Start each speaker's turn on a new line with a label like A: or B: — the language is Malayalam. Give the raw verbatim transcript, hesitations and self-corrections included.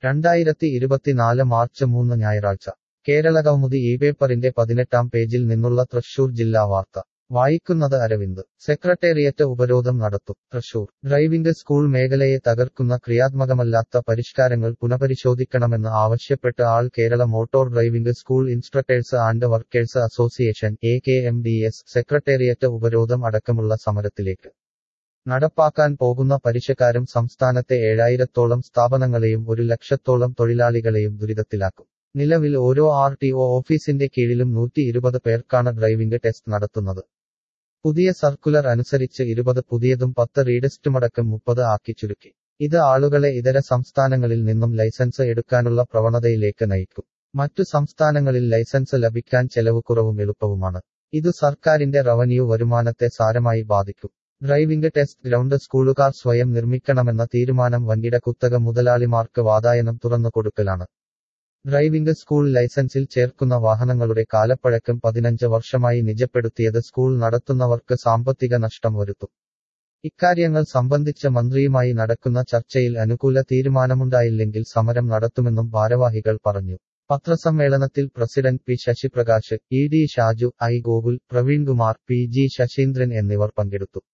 A: രണ്ടായിരത്തി ഇരുപത്തിനാല് മാർച്ച് മൂന്ന് ഞായറാഴ്ച കേരളകൗമുദി ഈ പേപ്പറിന്റെ പതിനെട്ടാം പേജിൽ നിന്നുള്ള തൃശൂർ ജില്ലാ വാർത്ത വായിക്കുന്നത് അരവിന്ദ്. സെക്രട്ടേറിയറ്റ് ഉപരോധം നടത്തും. തൃശൂർ ഡ്രൈവിംഗ് സ്കൂൾ മേഖലയെ തകർക്കുന്ന ക്രിയാത്മകമല്ലാത്ത പരിഷ്കാരങ്ങൾ പുനഃപരിശോധിക്കണമെന്ന് ആവശ്യപ്പെട്ട് all Kerala motor driving school instructors and workers association A K M D S secretariat ഉപരോധം അടക്കമുള്ള സമരത്തിലേക്ക്. നടപ്പാക്കാൻ പോകുന്ന പരിഷ്കാരം സംസ്ഥാനത്തെ ഏഴായിരത്തോളം സ്ഥാപനങ്ങളെയും ഒരു ലക്ഷത്തോളം തൊഴിലാളികളെയും ദുരിതത്തിലാക്കും. നിലവിൽ ഓരോ ആർ ടി ഒ ഓഫീസിന്റെ കീഴിലും നൂറ്റി ഇരുപത് പേർക്കാണ് ഡ്രൈവിംഗ് ടെസ്റ്റ് നടത്തുന്നത്. പുതിയ സർക്കുലർ അനുസരിച്ച് ഇരുപത് പുതിയതും പത്ത് റീടെസ്റ്റുമടക്കം മുപ്പത് ആക്കി ചുരുക്കി. ഇത് ആളുകളെ ഇതര സംസ്ഥാനങ്ങളിൽ നിന്നും ലൈസൻസ് എടുക്കാനുള്ള പ്രവണതയിലേക്ക് നയിക്കും. മറ്റു സംസ്ഥാനങ്ങളിൽ ലൈസൻസ് ലഭിക്കാൻ ചെലവ് കുറവും എളുപ്പവുമാണ്. ഇതു സർക്കാരിന്റെ റവന്യൂ വരുമാനത്തെ സാരമായി ബാധിക്കും. ഡ്രൈവിംഗ് ടെസ്റ്റ് ഗ്രൗണ്ട് സ്കൂളുകാർ സ്വയം നിർമ്മിക്കണമെന്ന തീരുമാനം വൻകിട കുത്തക മുതലാളിമാർക്ക് വാതായനം തുറന്നു കൊടുക്കലാണ്. ഡ്രൈവിംഗ് സ്കൂൾ ലൈസൻസിൽ ചേർക്കുന്ന വാഹനങ്ങളുടെ കാലപ്പഴക്കം പതിനഞ്ച് വർഷമായി നിജപ്പെടുത്തിയത് സ്കൂൾ നടത്തുന്നവർക്ക് സാമ്പത്തിക നഷ്ടം വരുത്തും. ഇക്കാര്യങ്ങൾ സംബന്ധിച്ച് മന്ത്രിയുമായി നടക്കുന്ന ചർച്ചയിൽ അനുകൂല തീരുമാനമുണ്ടായില്ലെങ്കിൽ സമരം നടത്തുമെന്നും ഭാരവാഹികൾ പറഞ്ഞു. പത്രസമ്മേളനത്തിൽ president P Sasiprakash, E D Shaju, I Gokul, Praveenkumar, P G Sasheendran എന്നിവർ പങ്കെടുത്തു.